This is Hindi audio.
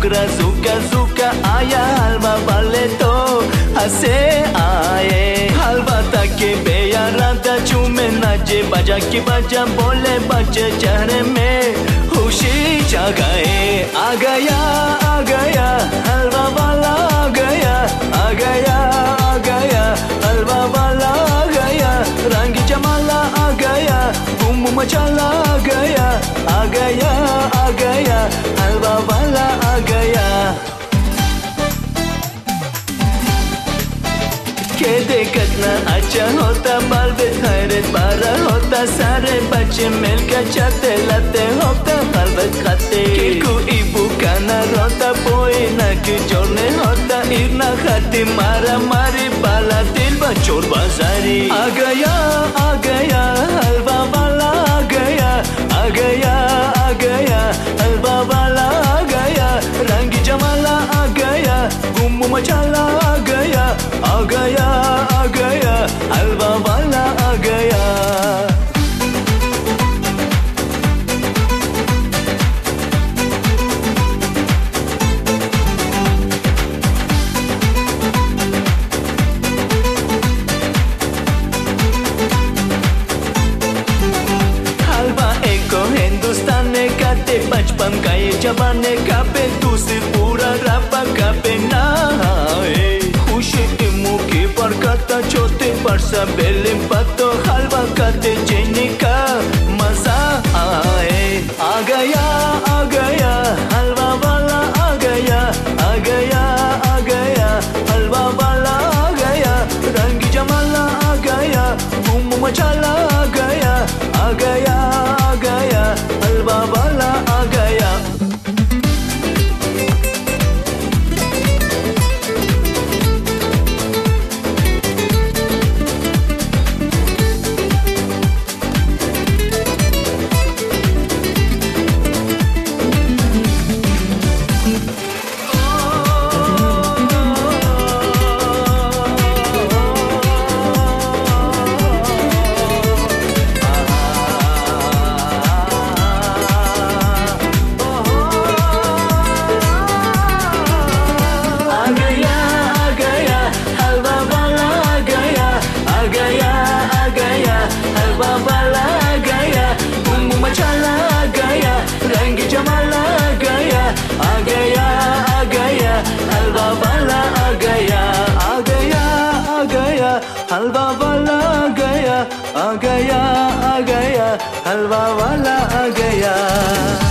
बुकरा सूखा सूखा आया हलवा वाले तो हंसे आए। हलवा ताके बेयारा था चूमे नाचे बजा की बजा बोले बच्चे चेहरे में खुशी जगाए। आ गया हलवा वाला आ गया, आ गया आ गया हलवा वाला आ गया। रंग जमाला आ गया, धूम मचाला आ गया, आ गया आ गया हलवा वाला आ गया। के देखना अच्छा होता बाल भी खैरत बारा होता। सारे बच्चे मिलकर चाहते लाते होता हलवा खाते। कोई भूखा न रोता कोई न जोड़ने होता। इतना खाती मारा मारी बाला दिल बचोर बाजारी। आ गया हलवा वाला आ गया, आ गया आ गया हलवा वाला आ गया। रंग जमाला आ गया, गुम मचाला आ गया, आ गया आ गया हलवा वाला आ गया। हलवा एक हिंदुस्तान का ते बचपन का ये जमाने का पे दूसरी पूरा रब्बा का पे ना खुशी मुखी पर कता छोटे पर सब बेले पतो हलवा काते चीनी का मजा आए। आ गया हलवा वाला आ गया, आ गया आ गया हलवा वाला आ गया। रंग जमाला आ गया, धूम मचाला आ गया, आ गया आ गया हलवा वाला आ गया। हलवा वाला आ गया, धूम मचाला आ गया, रंग जमाला आ गया, आ गया आ गया हलवा वाला आ गया, आ गया आ गया हलवा वाला आ गया, आ गया आ गया हलवा वाला आ गया।